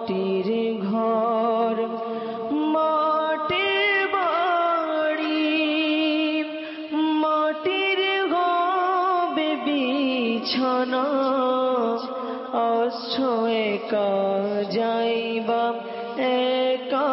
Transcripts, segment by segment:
মাটির ঘর মাটির বাড়ি মাটির হবে বিছানা আসছো একা যাইবা একা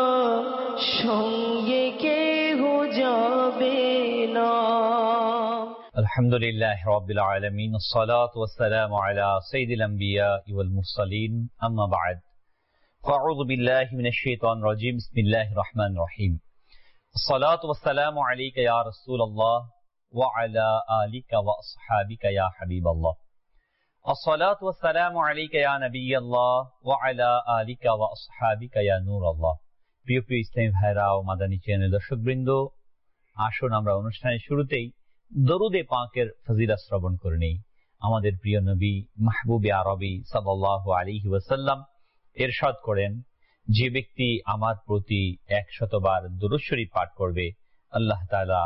সঙ্গে কেহ যাবে না। আলহামদুলিল্লাহ রাব্বিল আলামিন আসসালাতু ওয়াসসালামু আলা সাইয়্যিদিল আমবিয়াই ওয়াল মুরসালিন আম্মা বা'দ ফাআউযু বিল্লাহি মিনাশ শাইতানির রাজীম বিসমিল্লাহির রহমানির রহিম আসসালাতু ওয়াসসালামু আলাইকা ইয়া রাসূলুল্লাহ ওয়া আলা আলিকা ওয়া আসহাবিকা ইয়া হাবিবাল্লাহ আসসালাতু ওয়াসসালামু আলাইকা ইয়া নবিয়াল্লাহ ওয়া আলা আলিকা ওয়া আসহাবিকা ইয়া নূরাল্লাহ। প্রিয় ইসলামী ভাইরা ও মাদানী চ্যানেল দর্শকবৃন্দ, আসুন আমরা অনুষ্ঠানের শুরুতেই দরুদে পাকের ফজিলত শ্রবণ করে নেই। আমাদের প্রিয় নবী মাহবুবে আরবি সাল্লাল্লাহু আলাইহি ওয়াসাল্লাম ইরশাদ করেন, যে ব্যক্তি আমার প্রতি 100 বার দুরূদ শরীফ পাঠ করবে, আল্লাহ তাআলা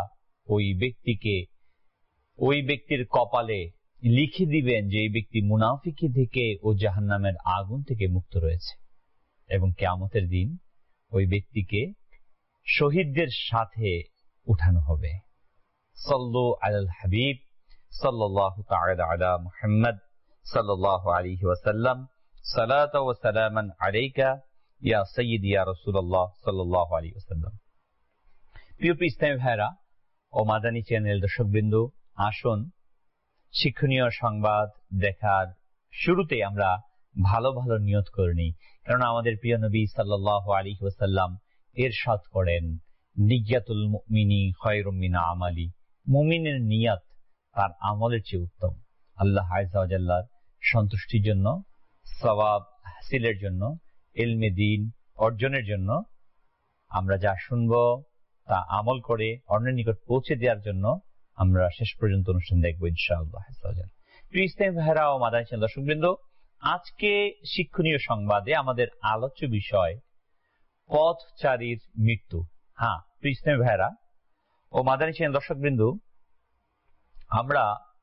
ওই ব্যক্তির কপালে লিখে দিবেন যে এই ব্যক্তি মুনাফিকি থেকে ও জাহান্নামের আগুন থেকে মুক্ত রয়েছে, এবং কিয়ামতের দিন ওই ব্যক্তিকে শহীদদের সাথে উঠানো হবে। সাল্লু আলাল হাবিব সাল্লাল্লাহু তাআলা আলা মুহাম্মদ সাল্লাল্লাহু আলাইহি ওয়াসাল্লাম সালাতু ওয়া সালামান আলাইকা ইয়া সাইয়্যিদি ইয়া রাসূলুল্লাহ সাল্লাল্লাহু আলাইহি ওয়াসাল্লাম। প্রিয় ইসলামী ভাইরা ও মাদানী চ্যানেল দর্শকবৃন্দ, আসুন শিক্ষণীয় সংবাদ দেখার শুরুতে আমরা ভালো ভালো নিয়ত করে নিই, কারণ আমাদের প্রিয় নবী সাল্লাল্লাহু আলাইহি ওয়াসাল্লাম ইরশাদ করেন, নিয়াতুল মুমিনি খায়রুম মিন আমালি, মুমিনের নিয়ত তার আমলের চেয়ে উত্তম। আল্লাহ আযজা ওয়া জাল্লার সন্তুষ্টির জন্য, সওয়াব হাসিলের জন্য, ইলমে দ্বীন অর্জনের জন্য, আমরা যা শুনবো তা আমল করে অন্যের নিকট পৌঁছে দেওয়ার জন্য আমরা শেষ পর্যন্ত অনুষ্ঠান দেখবো ইনশাআল্লাহ। প্রিয় ইসলামী ভাইরা ও মাদানী চ্যানেল দর্শকবৃন্দ, আজকে শিক্ষণীয় সংবাদে আমাদের আলোচ্য বিষয় পথচারীর মৃত্যু। হ্যাঁ প্রিয় ইসলামী ভাইরা ও মাদানী চ্যানেল দর্শকবৃন্দ, আমরা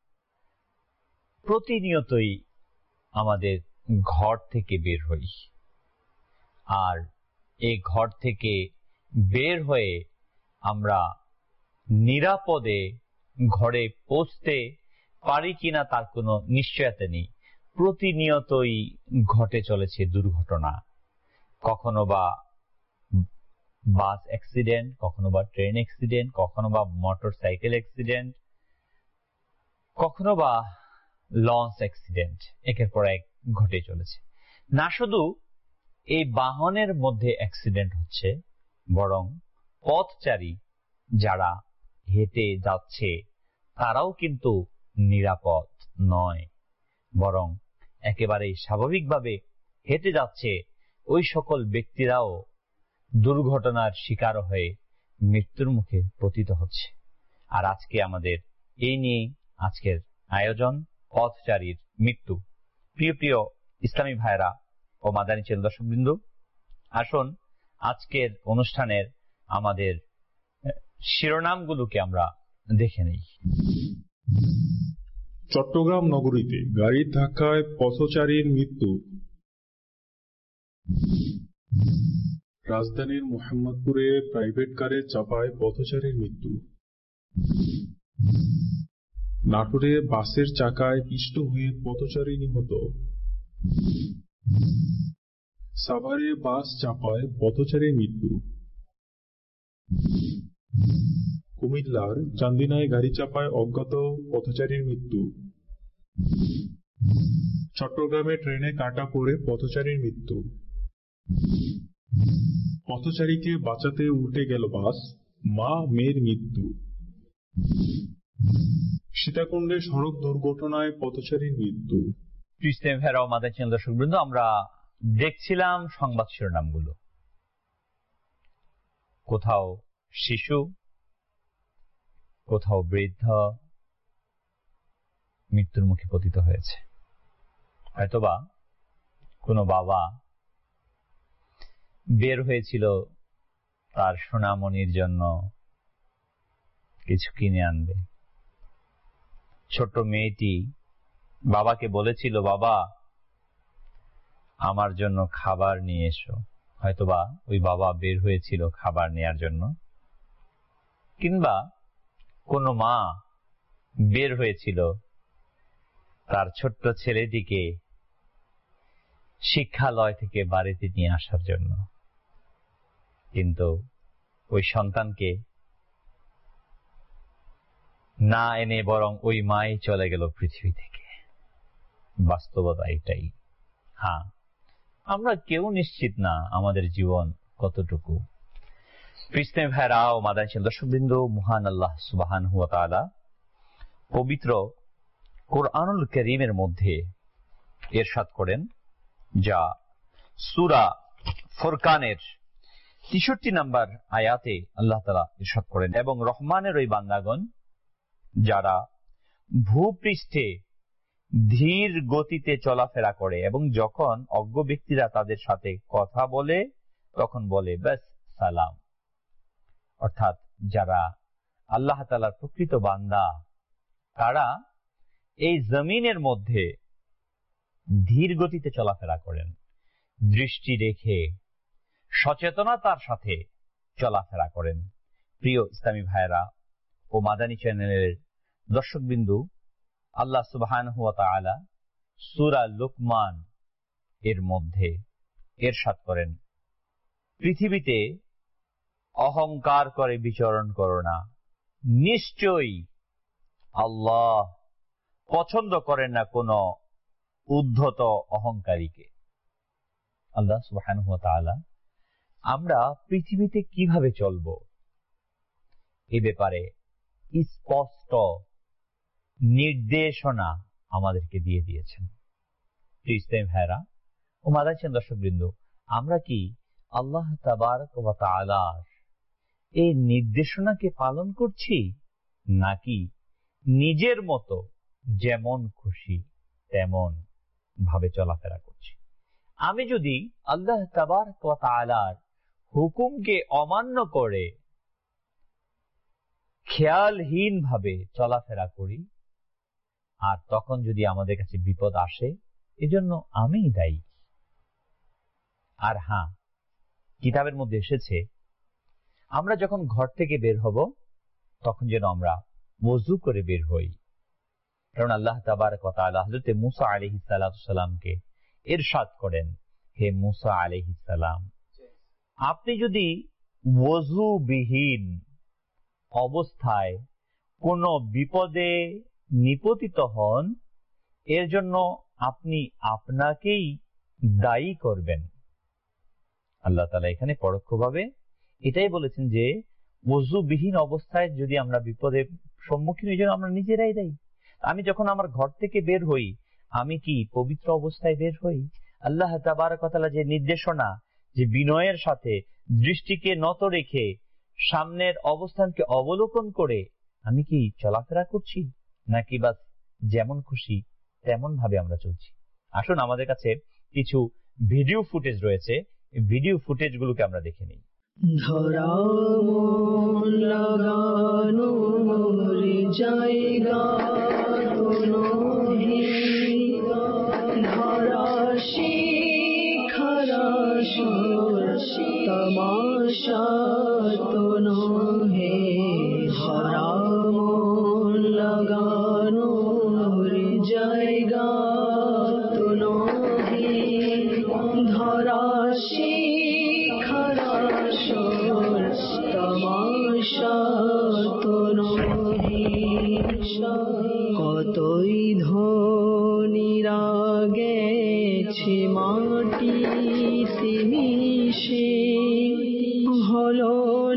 প্রতিনিয়তই আমাদের ঘর থেকে বের হই, আর এই ঘর থেকে বের হয়ে আমরা নিরাপদে ঘরে পৌঁছতে পারি কিনা তার কোনো নিশ্চয়তা নেই। প্রতিনিয়তই ঘটে চলেছে দুর্ঘটনা, কখনো বা বাস অ্যাক্সিডেন্ট, কখনো বা ট্রেন অ্যাক্সিডেন্ট, কখনো বা মোটর সাইকেল অ্যাক্সিডেন্ট, কখনো বা লঞ্চ অ্যাক্সিডেন্ট, একের পর এক ঘটে চলেছে। না শুধু এই বাহনের মধ্যে অ্যাক্সিডেন্ট হচ্ছে, বরং পথচারী যারা হেঁটে যাচ্ছে তারাও কিন্তু নিরাপদ নয়, বরং একেবারেই স্বাভাবিকভাবে হেঁটে যাচ্ছে ওই সকল ব্যক্তিরাও দুর্ঘটনার শিকার হয়ে মৃত্যুর মুখে পতিত হচ্ছে। আর আজকে আমাদের এই নিয়ে আজকের আয়োজন, পথচারীর মৃত্যু। প্রিয় প্রিয় ইসলামী ভাইরা ও মাদানী চ্যানেল দর্শকবৃন্দ, আসুন আজকের অনুষ্ঠানের আমাদের শিরোনামগুলোকে আমরা দেখে নেই। চট্টগ্রাম নগরীতে গাড়ির ধাক্কায় পথচারীর মৃত্যু। রাজধানীর মোহাম্মদপুরে প্রাইভেট কারের চাপায় পথচারীর মৃত্যু। নাটোরে বাসের চাকায় পিষ্ট হয়ে পথচারী নিহত। সাভারে বাস চাপায় পথচারীর মৃত্যু। কুমিল্লার চান্দিনায় গাড়ি চাপায় অজ্ঞাত পথচারীর মৃত্যু। চট্টগ্রামে ট্রেনে কাটা পড়ে পথচারীর মৃত্যু। পথচারীকে বাঁচাতে উল্টে গেল বাস, মা মেয়ের মৃত্যু। সীতাকুণ্ডে সড়ক দুর্ঘটনায় পথচারীর মৃত্যু। ইসলামী ভাইরা ও মাদানী চ্যানেল দর্শকবৃন্দ, আমরা দেখছিলাম সংবাদ শিরোনামগুলো। কোথাও শিশু, কোথাও বৃদ্ধ মৃত্যুর মুখে পতিত হয়েছে। হয়তোবা কোনো বাবা বের হয়েছিল তার সোনামণির জন্য কিছু কিনে আনবে। ছোট্ট মেয়েটি বাবাকে বলেছিল, বাবা আমার জন্য খাবার নিয়ে এসো। হয়তোবা ওই বাবা বের হয়েছিল খাবার নেয়ার জন্য, কিংবা কোনো মা বের হয়েছিল তার ছোট্ট ছেলেটিকে শিক্ষালয় থেকে বাড়িতে নিয়ে আসার জন্য, কিন্তু ওই সন্তানকে না এনে বরং ওই মাই চলে গেল পৃথিবী থেকে। বাস্তবতা এটাই। হ্যাঁ, আমরা কেউ নিশ্চিত না আমাদের জীবন কতটুকু। কৃষ্ণের ভাইরা ও মাদানী দর্শকবৃন্দ, মহান আল্লাহ সুবহানাহু ওয়া তাআলা পবিত্র কোরআনুল কারীমের মধ্যে ইরশাদ করেন, যা সূরা ফুরকানের ৬৩ নম্বর আয়াতে আল্লাহ তাআলা ইরশাদ করেন, এবং রহমানের ওই বান্দাগণ যারা ভূপৃষ্ঠে ধীর গতিতে চলাফেরা করে এবং যখন অজ্ঞ ব্যক্তিরা তাদের সাথে কথা বলে তখন বলে বাস সালাম। অর্থাৎ যারা আল্লাহ তাআলার প্রকৃত বান্দা তারা এই জমিনের মধ্যে ধীর গতিতে চলাফেরা করেন, দৃষ্টি রেখে সচেতনতার সাথে চলাফেরা করেন। প্রিয় ইসলামী ভাইরা ও মাদানী চ্যানেলের দর্শকবিন্দু, আল্লাহ সুবহানাহু ওয়া তাআলা সূরা লুকমান এর মধ্যে ইরশাদ করেন, পৃথিবীতে অহংকার করে বিচরণ করো না, নিশ্চয়ই আল্লাহ পছন্দ করেন না কোন উদ্ধত অহংকারীকে। আল্লাহ সুবহানাহু ওয়া তাআলা আমরা পৃথিবীতে কিভাবে চলব এ ব্যাপারে স্পষ্ট নির্দেশনা আমাদেরকে দিয়ে দিয়েছেন। ইসলামী ভাইরা ও মাদানী দর্শকবৃন্দ, আমরা কি আল্লাহ তাবারক ওয়া তাআলার এই নির্দেশনাকে পালন করছি, নাকি নিজের মতো যেমন খুশি তেমন ভাবে চলাফেরা করছি? আমি যদি আল্লাহ তাবারক ওয়া তাআলার হুকুমকে অমান্য করে খেয়ালহীন ভাবে চলাফেরা করি, আর তখন যদি আমাদের কাছে বিপদ আসে, এজন্য আমিই দায়ী। আর হ্যাঁ, কিতাবের মধ্যে এসেছে আমরা যখন ঘর থেকে বের হব তখন যেন আমরা ওযু করে বের হই, কারণ আল্লাহ তাবারক ওয়া তাআলা হযরত মূসা আলাইহিস সালামকে ইরশাদ করেন, হে মূসা আলাইহিস সালাম, আপনি যদি ওযুবিহীন অবস্থায় কোন বিপদে নিপতিত হন, এর জন্য আপনি আপনাকেই দায়ী করবেন। আল্লাহ তাআলা এখানে পরোক্ষভাবে এটাই বলেছেন যে ওযুবিহীন অবস্থায় যদি আমরা বিপদের সম্মুখীন হই, আমরা নিজেরাই দায়ী। আমি যখন আমার ঘর থেকে বের হই, আমি কি পবিত্র অবস্থায় বের হই? আল্লাহ তাবারক ওয়া তাআলা যে নির্দেশনা, যে বিনয়ের সাথে দৃষ্টিকে নত রেখে সামনের অবস্থানকে অবলোকন করে আমি কি চলাফেরা করছি, নাকি বাস যেমন খুশি তেমন ভাবে আমরা চলছি? আসুন, আমাদের কাছে কিছু ভিডিও ফুটেজ রয়েছে, এই ভিডিও ফুটেজ গুলোকে আমরা দেখে নিই। ধরা মন লাগানো মোর জায়গা তো নহি, ধরা শিখারা সুর তামাশা তো নহে, ধরা মন লাগানো মোর জায়গা তো নহি, ধরা শিখারা সুর তামাশা তো নহি, কতই ধনীরা গেছে মাটি মিশে, হলো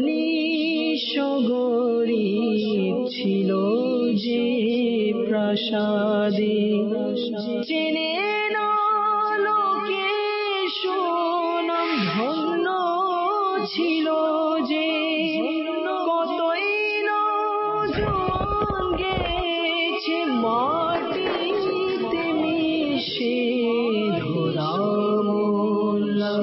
নিঃস্বগরীব ছিল যে প্রাসাদে, চেনে না লোকে সুনাম ধন্য ছিল যে, কতই নজওয়ান গেছে মাটিতে মিশে, ধরা মন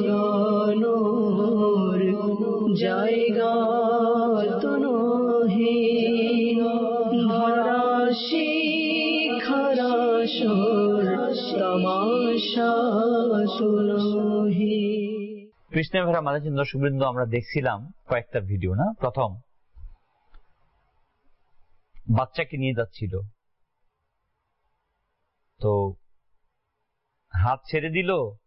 লাগানোর জায়গা তো নহে, ধরা শিখারা কৃষ্ণ ভেরা মাদাচিন দর্শকবৃন্দ, আমরা দেখছিলাম কয়েকটা ভিডিও না। প্রথম, বাচ্চাকে নিয়ে যাচ্ছিল, তো হাত ছেড়ে দিল,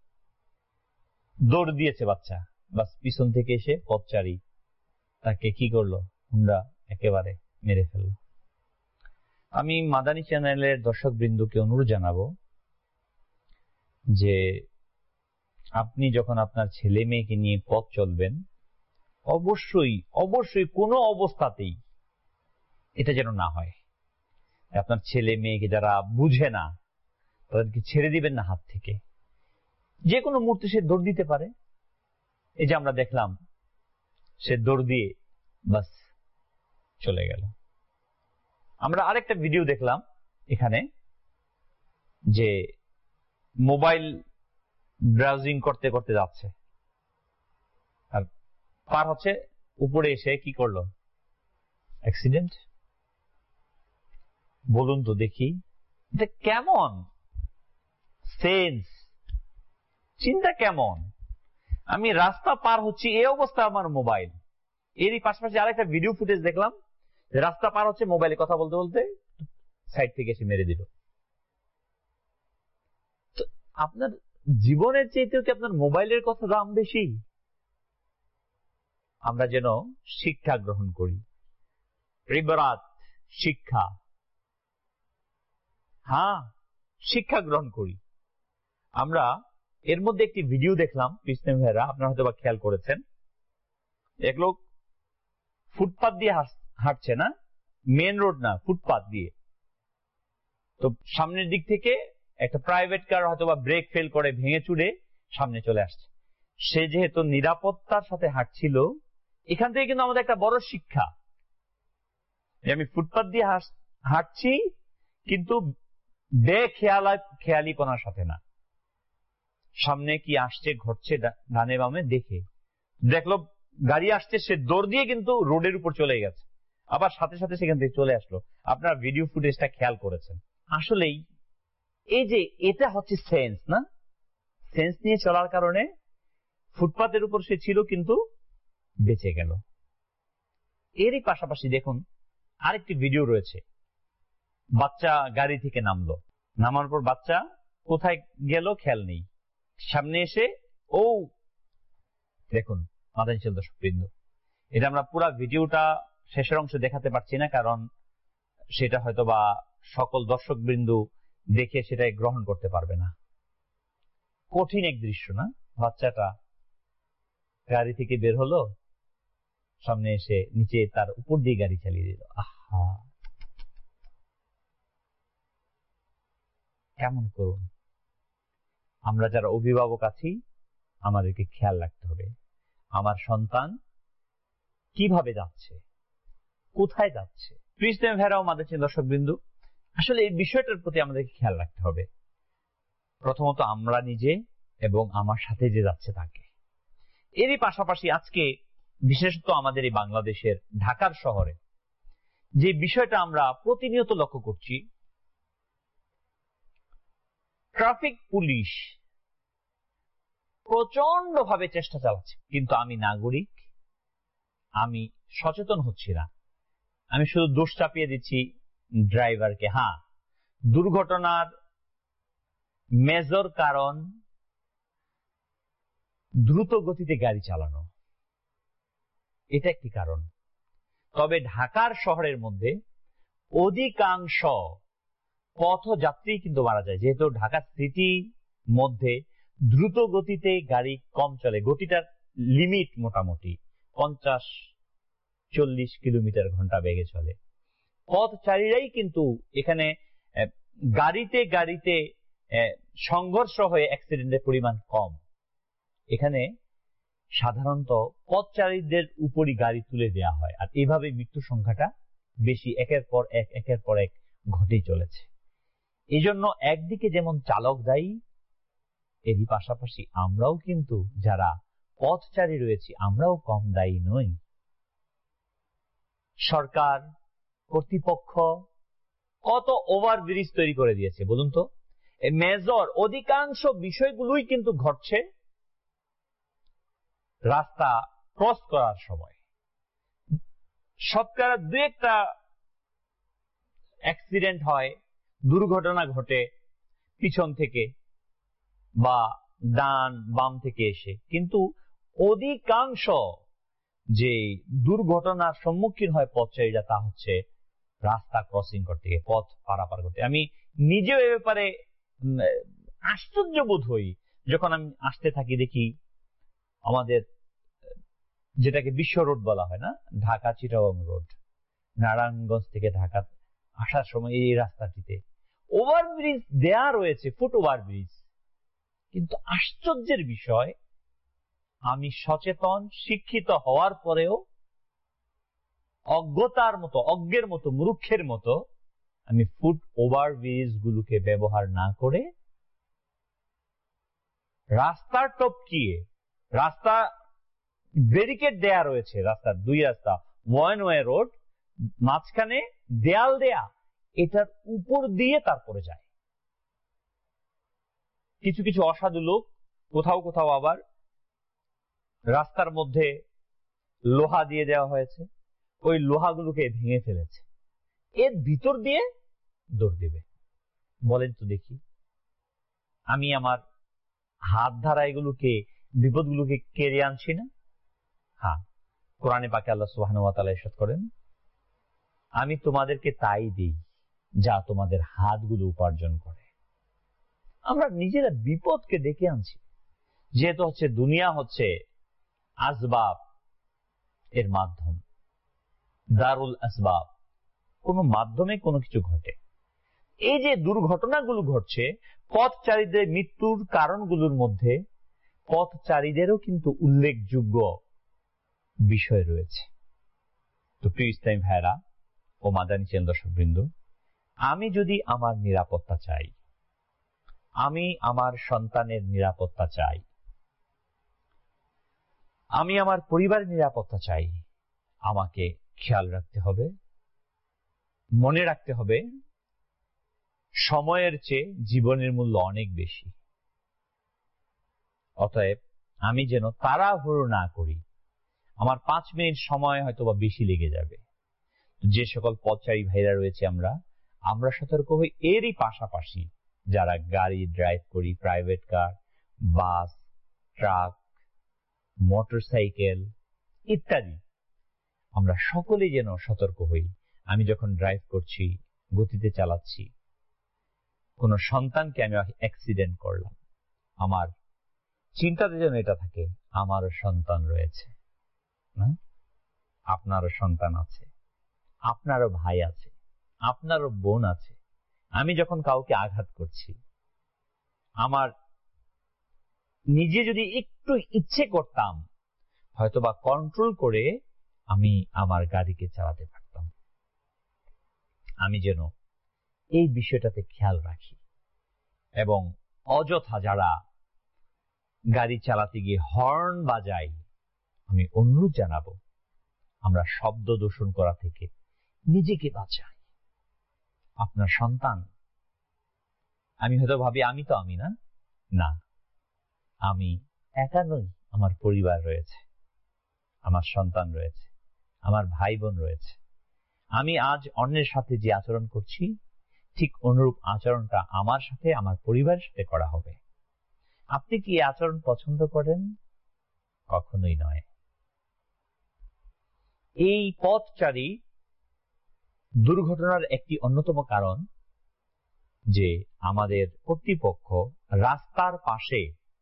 দৌড় দিয়েছে বাচ্চা, বাস পিছন থেকে এসে পথচারী তাকে কি করলো, হুন্ডা একেবারে মেরে ফেলল। আমি মাদানী চ্যানেলের দর্শক বৃন্দকে অনুরোধ জানাবো যে আপনি যখন আপনার ছেলে মেয়েকে নিয়ে পথ চলবেন, অবশ্যই অবশ্যই কোনো অবস্থাতেই এটা যেন না হয়। আপনার ছেলে মেয়েকে যারা বুঝে না তাদেরকে ছেড়ে দিবেন না হাত থেকে। যে কোনো মুহূর্তে সে দৌড় দিতে পারে। এই যে আমরা দেখলাম, সে দৌড় দিয়ে বাস চলে গেল। আমরা আরেকটা ভিডিও দেখলাম এখানে, যে মোবাইল ব্রাউজিং করতে করতে যাচ্ছে আর পার হচ্ছে, উপরে এসে কি করলো, অ্যাক্সিডেন্ট। বলুন তো দেখি, এটা কেমন সেন্স, চিন্তা কেমন? আমি রাস্তা পার হচ্ছি, এই অবস্থা আমার মোবাইল। এরই পাশাপাশি আরেকটা ভিডিও ফুটেজ দেখলাম, রাস্তা পার হচ্ছে, মোবাইলে কথা বলতে বলতে সাইড থেকে এসে মেরে দিল। তো আপনার জীবনের চাইতেও কি আপনার মোবাইলের কথা দাম বেশি? আমরা যেন শিক্ষা গ্রহণ করি, রিবরাত, শিক্ষা, হ্যাঁ শিক্ষা গ্রহণ করি। আমরা এর মধ্যে একটি ভিডিও দেখলাম, কৃষ্ণ ভাইরা, আপনারা হয়তো বা খেয়াল করেছেন, এক লোক ফুটপাত দিয়ে হাঁটছে, না মেন রোড না, ফুটপাত দিয়ে। তো সামনের দিক থেকে একটা প্রাইভেট কার হয়তো বা ব্রেক ফেল করে ভেঙে চুরে সামনে চলে আসছে। সে যেহেতু নিরাপত্তার সাথে হাঁটছিল, এখান থেকে কিন্তু আমাদের একটা বড় শিক্ষা, যে আমি ফুটপাত দিয়ে হাঁটছি কিন্তু বেখেয়ালিপনার সাথে না। সামনে কি আসছে ঘটছে ডানে বামে দেখে, দেখলো গাড়ি আসছে, সে দৌড় দিয়ে কিন্তু রোডের উপর চলে গেছে, আবার সাথে সাথে সেখান থেকে চলে আসলো। আপনারা ভিডিও ফুটেজটা খেয়াল করেছেন। আসলেই এই যে এটা হচ্ছে সেন্স, না? সেন্স নিয়ে চলার কারণে ফুটপাতের উপর সে ছিল কিন্তু বেঁচে গেল। এরই পাশাপাশি দেখুন আরেকটি ভিডিও রয়েছে, বাচ্চা গাড়ি থেকে নামলো, নামার পর বাচ্চা কোথায় গেল খেয়াল নেই, সামনে এসে ও দেখুন মাদানী চ্যানেল দর্শকবৃন্দ, এটা আমরা পুরো ভিডিওটা শেষের অংশ দেখাতে পারছি না, কারণ সেটা হয়তো বা সকল দর্শকবৃন্দ দেখে সেটাই গ্রহণ করতে পারবে না। কঠিন এক দৃশ্য, না? বাচ্চাটা গাড়ি থেকে বের হলো, সামনে এসে নিচে তার উপর দিয়ে গাড়ি চালিয়ে দিল। আহা, কেমন করুন। আমরা যারা অভিভাবক আছি, আমাদেরকে খেয়াল রাখতে হবে আমার সন্তান কিভাবে যাচ্ছে, কোথায় যাচ্ছে। কৃষ্ণ ভেরাও মাদানী চ্যানেল দর্শকবৃন্দ, আসলে এই বিষয়টার প্রতি আমাদেরকে খেয়াল রাখতে হবে। প্রথমত আমরা নিজে এবং আমার সাথে যে যাচ্ছে তাকে। এরই পাশাপাশি আজকে বিশেষত আমাদের এই বাংলাদেশের ঢাকার শহরে যে বিষয়টা আমরা প্রতিনিয়ত লক্ষ্য করছি, ট্রাফিক পুলিশ প্রচন্ড ভাবে চেষ্টা চালাচ্ছে, কিন্তু আমি নাগরিক, আমি সচেতন হচ্ছি না, আমি শুধু দোষ চাপিয়ে দিচ্ছি ড্রাইভারকে। হ্যাঁ, দুর্ঘটনার মেজর কারণ দ্রুত গতিতে গাড়ি চালানো, এটা একটি কারণ। তবে ঢাকার শহরের মধ্যে অধিকাংশ পথযাত্রী কিন্তু মারা যায়, যেহেতু ঢাকা সিটি মধ্যে দ্রুত গতিতে গাড়ি কম চলে, গতিটার লিমিট মোটামুটি 50-40 কিলোমিটার ঘন্টা বেগে চলে। পথচারীরাই কিন্তু এখানে গাড়িতে গাড়িতে সংঘর্ষ হয়ে অ্যাক্সিডেন্টের পরিমাণ কম। এখানে সাধারণত পথচারীদের উপরই গাড়ি তুলে দেওয়া হয়, আর এইভাবে মৃত্যু সংখ্যাটা বেশি, একের পর এক ঘটেই চলেছে। এই জন্য একদিকে যেমন চালক দায়ী, এরই পাশাপাশি আমরাও কিন্তু যারা পথচারী রয়েছি আমরাও কম দায়ী নই। সরকার কর্তৃপক্ষ কত ওভারব্রিজ তৈরি করে দিয়েছে বলুন তো। মেজর অধিকাংশ বিষয়গুলোই কিন্তু ঘটছে রাস্তা ক্রস করার সময় শতকরা 2-1টা অ্যাক্সিডেন্ট হয়, দুর্ঘটনা ঘটে পিছন থেকে বা ডান বাম থেকে এসে, কিন্তু অধিকাংশ যে দুর্ঘটনার সম্মুখীন হয় পথচারীরা তা হচ্ছে রাস্তা ক্রসিং করতে গিয়ে, পথ পারাপার করতে। আমি নিজেও এ ব্যাপারে আশ্চর্য বোধ হই যখন আমি আসতে থাকি, দেখি আমাদের যেটাকে বিশ্ব রোড বলা হয় না, ঢাকা চিটাগং রোড, নারায়ণগঞ্জ থেকে ঢাকা আসার সময় এই রাস্তাটিতে ওভারব্রিজ দেয়া রয়েছে, ফুট ওভারব্রিজ, কিন্তু আশ্চর্যের বিষয় আমি সচেতন শিক্ষিত হওয়ার পরেও অজ্ঞতার মতো, অজ্ঞের মতো, মূর্খের মতো আমি ফুট ওভারব্রিজ গুলোকে ব্যবহার না করে রাস্তার টপকিয়ে, রাস্তা ব্যারিকেড দেয়া রয়েছে, রাস্তার 2 রাস্তা, ওয়ান ওয়ে রোড, মাঝখানে দেয়াল দেয়া, এটার উপর দিয়ে তারপরে যায়। কিছু কিছু অসাধু লোক কোথাও কোথাও আবার রাস্তার মধ্যে লোহা দিয়ে দেওয়া হয়েছে, ওই লোহাগুলোকে ভেঙে ফেলেছে, এর ভিতর দিয়ে দৌড় দিবে। বলেন তো দেখি, আমি আমার হাত ধারা এগুলোকে, বিপদগুলোকে কেড়ে আনছি না? হ্যাঁ, কোরআনে পাকে আল্লাহ সুবহানাহু ওয়া তাআলা ইরশাদ করেন, আমি তোমাদেরকে তাই দিই যা তোমাদের হাতগুলো উপার্জন করে। আমরা নিজেরা বিপদকে ডেকে আনছি, যেহেতু হচ্ছে দুনিয়া হচ্ছে আসবাব এর মাধ্যম, দারুল আসবাব, কোন মাধ্যমে কোনো কিছু ঘটে। এই যে দুর্ঘটনাগুলো ঘটছে, পথচারীদের মৃত্যুর কারণগুলোর মধ্যে পথচারীদেরও কিন্তু উল্লেখযোগ্য বিষয় রয়েছে। তো প্রিয় ইসলামী ভাইরা ও মাদানী চ্যানেল দর্শকবৃন্দ, আমি যদি আমার নিরাপত্তা চাই, আমি আমার সন্তানের নিরাপত্তা চাই, আমি আমার পরিবারের নিরাপত্তা চাই, আমাকে খেয়াল রাখতে হবে, মনে রাখতে হবে সময়ের চেয়ে জীবনের মূল্য অনেক বেশি। অতএব আমি যেন তাড়াহুড়ো না করি, আমার 5 মিনিট সময় হয়তো বা বেশি লেগে যাবে। যে সকল পথচারী ভাইরা রয়েছে আমরা সতর্ক হই। এরই পাশাপাশি যারা গাড়ি ড্রাইভ করি, private car, bus, truck, motorcycle ইত্যাদি, আমরা সকলেই যেন সতর্ক হই। আমি যখন ড্রাইভ করছি, গতিতে চালাচ্ছি, কোন সন্তানকে আমি অ্যাক্সিডেন্ট করলাম, আমার চিন্তাতে যেন এটা থাকে আমারও সন্তান রয়েছে, না? আপনারও সন্তান আছে, আপনারও ভাই আছে, আপনারও বোন আছে। আমি যখন কাউকে আঘাত করছি, আমার নিজে যদি একটু ইচ্ছে করতাম, হয়তোবা কন্ট্রোল করে আমি আমার গাড়িকে চালাতে পারতাম। আমি যেন এই বিষয়টাতে খেয়াল রাখি এবং অযথা যারা গাড়ি চালাতে গিয়ে হর্ন বাজাই, আমি অনুরোধ জানাবো আমরা শব্দ দূষণ করা থেকে নিজেকে বাঁচাই। আপনার সন্তান, আমি হয়তো ভাবি আমি তো আমি না, না, আমি একা নই, আমার পরিবার রয়েছে, আমার সন্তান রয়েছে, আমার ভাই বোন রয়েছে। আমি আজ অন্যের সাথে যে আচরণ করছি, ঠিক অনুরূপ আচরণটা আমার সাথে, আমার পরিবারের সাথে করা হবে। আপনি কি এই আচরণ পছন্দ করেন? কখনোই নয়। এই পথচারী দুর্ঘটনার একটি অন্যতম কারণ যে আমাদের কর্তৃপক্ষ রাস্তার পাশে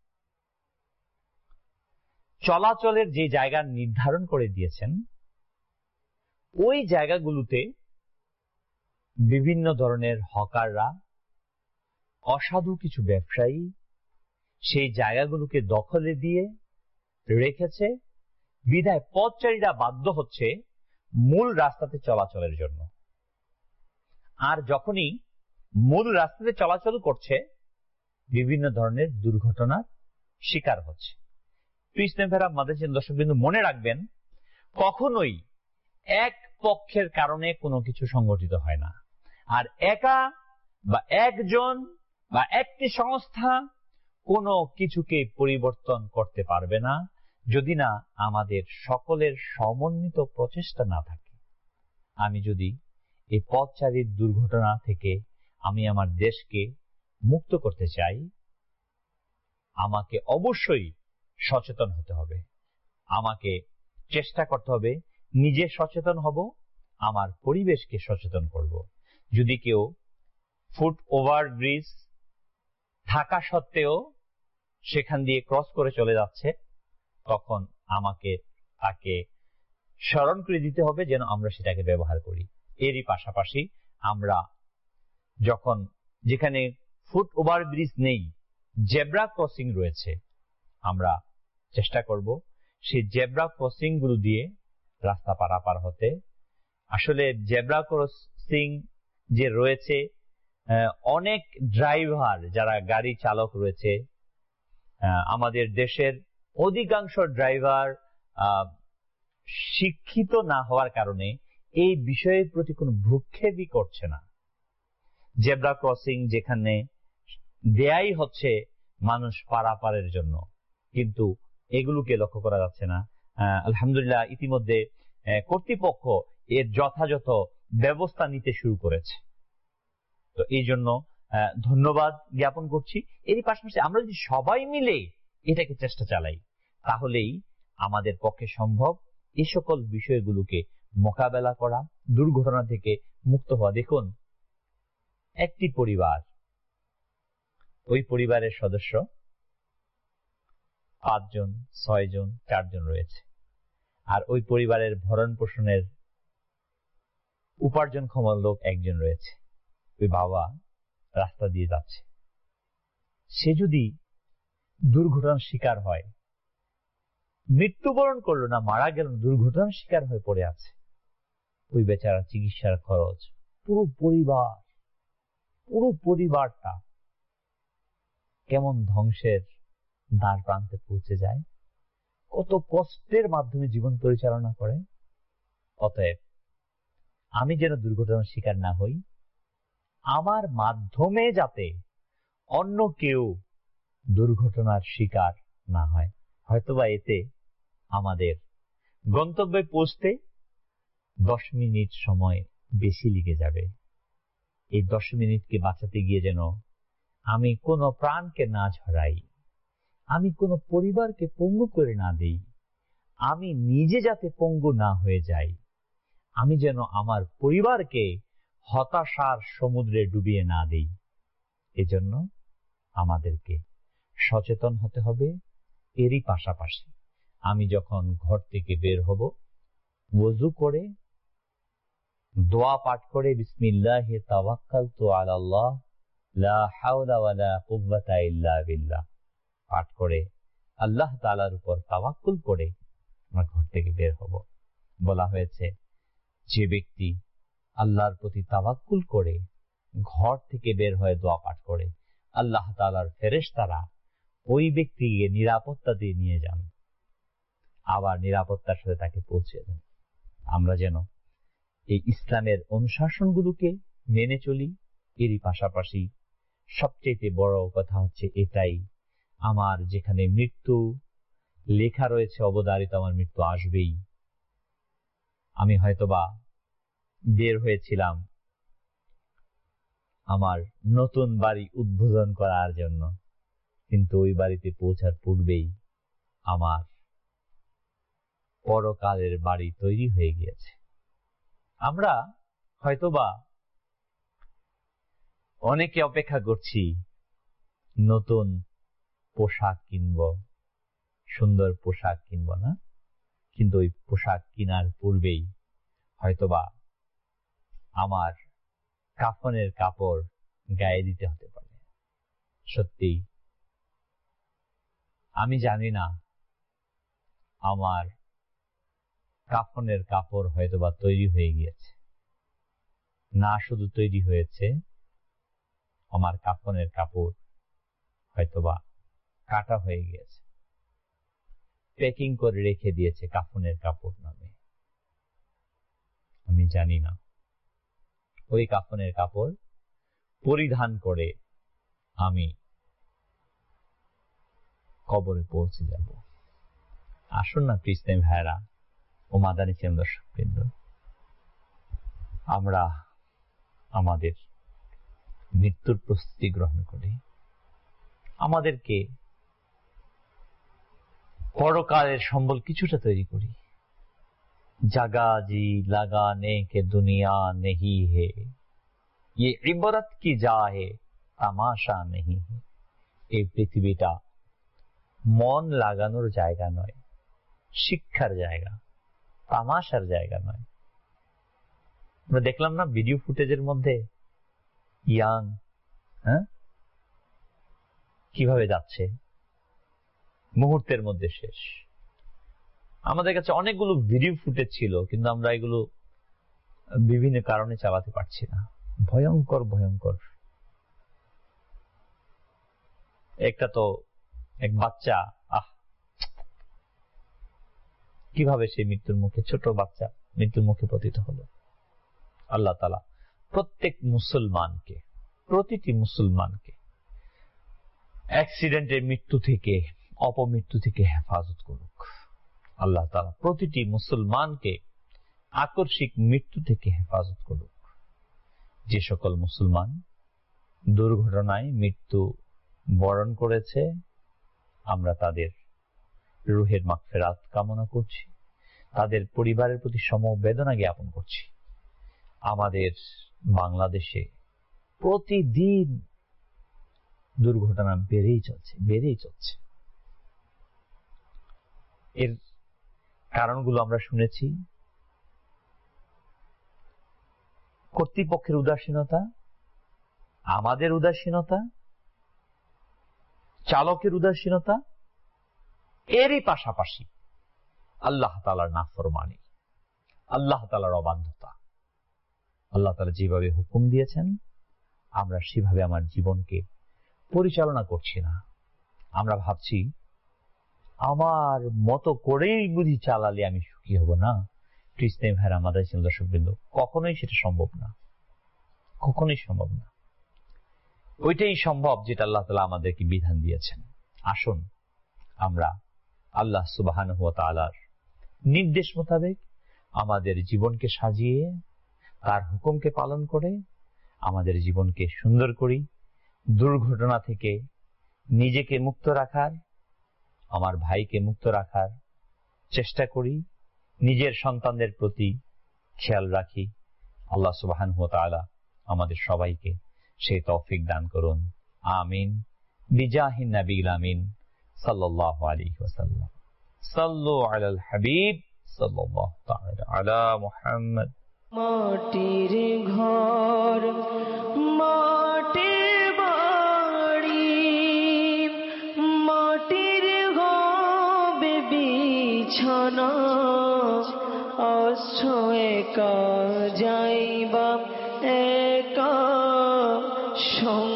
চলাচলের যে জায়গা নির্ধারণ করে দিয়েছেন, ওই জায়গাগুলোতে বিভিন্ন ধরনের হকাররা, অসাধু কিছু ব্যবসায়ী সেই জায়গাগুলোকে দখলে দিয়ে রেখেছে। বিধায় পথচারীরা বাধ্য হচ্ছে মূল রাস্তাতে চলাচলের জন্য। আর যখনই মূল রাস্তাতে চলাচল করছে, বিভিন্ন ধরনের দুর্ঘটনার শিকার হচ্ছে। দর্শকবৃন্দ, মনে রাখবেন, কখনোই এক পক্ষের কারণে কোনো কিছু সংঘটিত হয় না। আর একা বা একজন বা একটি সংস্থা কোনো কিছুকে পরিবর্তন করতে পারবে না, যদি না আমাদের সকলের সমন্বিত প্রচেষ্টা না থাকে। আমি যদি এই পথচারীর দুর্ঘটনা থেকে আমি আমার দেশকে মুক্ত করতে চাই, আমাকে অবশ্যই সচেতন হতে হবে। আমাকে চেষ্টা করতে হবে, নিজে সচেতন হব, আমার পরিবেশকে সচেতন করব। যদি কেউ ফুট ওভার ব্রিজ থাকা সত্ত্বেও সেখান দিয়ে ক্রস করে চলে যাচ্ছে, তখন আমাকে তাকে স্মরণ করে দিতে হবে যেন আমরা সেটাকে ব্যবহার করি। এরই পাশাপাশি আমরা যখন যেখানে ফুট ওভার ব্রিজ নেই, জেব্রা ক্রসিং রয়েছে, আমরা চেষ্টা করব সেই জেব্রা ক্রসিং গুলো দিয়ে রাস্তা পারাপার হতে। আসলে জেব্রা ক্রসিং যে রয়েছে, অনেক ড্রাইভার যারা গাড়ি চালক রয়েছে, আমাদের দেশের অধিকাংশ ড্রাইভার শিক্ষিত না হওয়ার কারণে এই বিষয়ের প্রতি কোনো ভ্রুক্ষেপই করছে না। জেব্রা ক্রসিং যেখানে দেয়াই হচ্ছে মানুষ পারাপারের জন্য, কিন্তু এগুলোকে লক্ষ্য করা যাচ্ছে না। আলহামদুলিল্লাহ ইতিমধ্যে কর্তৃপক্ষ এর যথাযথ ব্যবস্থা নিতে শুরু করেছে, তো এই জন্য ধন্যবাদ জ্ঞাপন করছি। এরই পাশাপাশি আমরা যদি সবাই মিলে এটাকে চেষ্টা চালাই, তাহলেই আমাদের পক্ষে সম্ভব এই সকল বিষয়গুলোকে মোকাবেলা করা, দুর্ঘটনা থেকে মুক্ত হওয়া। দেখুন, একটি পরিবার, ওই পরিবারের সদস্য 5 জন, 6 জন, 4 জন রয়েছে, আর ওই পরিবারের ভরণ পোষণের উপার্জনক্ষম লোক 1 জন রয়েছে। ওই বাবা রাস্তা দিয়ে যাচ্ছে, সে যদি দুর্ঘটনার শিকার হয়, মৃত্যুবরণ করলো না, মারা গেল, দুর্ঘটনার শিকার হয়ে পড়ে আছে, ওই বেচারা চিকিৎসার খরচ পুরো পরিবারটা কেমন ধ্বংসের দ্বার প্রান্তে পৌঁছে যায়, কত কষ্টের মাধ্যমে জীবন পরিচালনা করে। অতএব আমি যেন দুর্ঘটনার শিকার না হই, আমার মাধ্যমে যাতে অন্য কেউ দুর্ঘটনার শিকার না হয়। হয়তোবা এতে আমাদের গন্তব্যে পৌঁছতে 10 মিনিট সময় বেশি লেগে যাবে। এই 10 মিনিটকে বাঁচাতে গিয়ে যেন আমি কোনো প্রাণকে না ঝরাই, আমি কোনো পরিবারকে পঙ্গু করে না দেই, আমি নিজে যাতে পঙ্গু না হয়ে যাই, আমি যেন আমার পরিবারকে হতাশার সমুদ্রে ডুবিয়ে না দেই। এজন্য আমাদেরকে সচেতন হতে হবে। এরই পাশাপাশি আমি যখন ঘর থেকে বের হব, ওযু করে দোয়া পাঠ করে বিসমিল্লাহি তাওয়াক্কালতু আলাল্লাহ লা হাওলা ওয়ালা কুওয়াতা ইল্লা বিল্লাহ পাঠ করে আল্লাহ তাআলার উপর তাওয়াক্কুল করে আমরা ঘর থেকে বের হব। বলা হয়েছে, যে ব্যক্তি আল্লাহর প্রতি তাওয়াক্কুল করে ঘর থেকে বের হয়ে দোয়া পাঠ করে, আল্লাহ তাআলার ফেরেশতারা ওই ব্যক্তিকে নিরাপত্তা দিয়ে নিয়ে যান, আবার নিরাপত্তার সাথে তাকে পৌঁছে দেন। আমরা যেন এই ইসলামের অনুশাসনগুলোকে মেনে চলি। এরই পাশাপাশি সবচেয়ে বড় কথা হচ্ছে এটাই, আমার যেখানে মৃত্যু লেখা রয়েছে অবধারিত, আমার মৃত্যু আসবেই। আমি হয়তোবা বের হয়েছিলাম আমার নতুন বাড়ি উদ্বোধন করার জন্য, কিন্তু ওই বাড়িতে পৌঁছার পূর্বেই আমার পরকালের বাড়ি তৈরি হয়ে গিয়েছে। আমরা হয়তোবা অনেকে অপেক্ষা করছি নতুন পোশাক কিনব, সুন্দর পোশাক কিনব না, কিন্তু ওই পোশাক কেনার পূর্বেই হয়তোবা আমার কাফনের কাপড় গায়ে দিতে হতে পারে। সত্যি আমি জানি না আমার কাফনের কাপড় হয়তোবা তৈরি হয়ে গিয়েছে, না শুধু তৈরি হয়েছে, আমার কাফনের কাপড় হয়তোবা কাটা হয়ে গিয়েছে, প্যাকিং করে রেখে দিয়েছে কাফনের কাপড় নামে। আমি জানি না ওই কাফনের কাপড় পরিধান করে আমি কবরে পৌঁছে যাব। আসুন না প্রিয় ভাইরা ও মাদানী চ্যানেল দর্শকবৃন্দ, আমরা আমাদের মৃত্যুর প্রস্তুতি গ্রহণ করি। আমাদেরকে পরকালের সম্বল কিছুটা তৈরি করি। জাগা জি লাগানে কে দুনিয়া নেহি হে, ये इबरत की जा है তামাশা নেহি হে। এই পৃথিবীটা মন লাগানোর জায়গা নয়, শিক্ষার জায়গা, তামাশার জায়গা নয়। আমরা দেখলাম না ভিডিও ফুটেজের মধ্যে ইয়াং কিভাবে যাচ্ছে, মুহূর্তের মধ্যে শেষ। আমাদের কাছে অনেকগুলো ভিডিও ফুটেজ ছিল, কিন্তু আমরা এগুলো বিভিন্ন কারণে চালাতে পারছি না। ভয়ঙ্কর ভয়ঙ্কর। একটা তো এক বাচ্চা, কিভাবে সে মৃত্যুর মুখে, ছোট বাচ্চা মৃত্যুর মুখে পতিত হলো। আল্লাহ তাআলা প্রত্যেক মুসলমানকে, প্রতিটি মুসলমানকে অ্যাক্সিডেন্টের মৃত্যু থেকে, অপমৃত্যু থেকে হেফাজত করুক। আল্লাহ তাআলা প্রতিটি মুসলমানকে আকস্মিক মৃত্যু থেকে হেফাজত করুক। যে সকল মুসলমান দুর্ঘটনায় মৃত্যু বরণ করেছে, আমরা তাদের রুহের মাগফিরাত কামনা করছি, তাদের পরিবারের প্রতি সমবেদনা জ্ঞাপন করছি। আমাদের বাংলাদেশে প্রতিদিন দুর্ঘটনা বেড়েই চলছে। এর কারণগুলো আমরা শুনেছি। কর্তৃপক্ষের উদাসীনতা, আমাদের উদাসীনতা, চালকের উদাসীনতা, এরই পাশাপাশি আল্লাহ তাআলার নাফরমানি, আল্লাহ তাআলার অবাধ্যতা। আল্লাহ তাআলা যেভাবে হুকুম দিয়েছেন আমরা সেভাবে আমার জীবনকে পরিচালনা করছি না। আমরা ভাবছি আমার মতো করেই বুঝি চালালে আমি সুখী হব। না প্রিয় ভাইরা, আমাদের দর্শকবৃন্দ, কখনোই সেটা সম্ভব না, কখনোই সম্ভব না। ওইটাই সম্ভব যেটা আল্লাহ তাআলা আমাদেরকে বিধান দিয়েছেন। আসুন আমরা আল্লাহ সুবহানাহু ওয়া তাআলার নির্দেশ মোতাবেক আমাদের জীবনকে সাজিয়ে তার হুকুমকে পালন করে আমাদের জীবনকে সুন্দর করি। দুর্ঘটনা থেকে নিজেকে মুক্ত রাখার, আমার ভাইকে মুক্ত রাখার চেষ্টা করি। নিজের সন্তানদের প্রতি খেয়াল রাখি। আল্লাহ সুবহানাহু ওয়া তাআলা আমাদের সবাইকে সেই তৌফিক দান করুন। আমিন। বিজাহিন নবীল আমিন সাল্লাল্লাহু আলাইহি ওয়াসাল্লাম। সাল্লু আলাল হাবিব সাল্লাল্লাহু তাআলা আলা মুহাম্মদ। মাটির ঘর, মাটির বাড়ি, মাটির হবে বিছানা, আশ্রয় একা যাইবা একা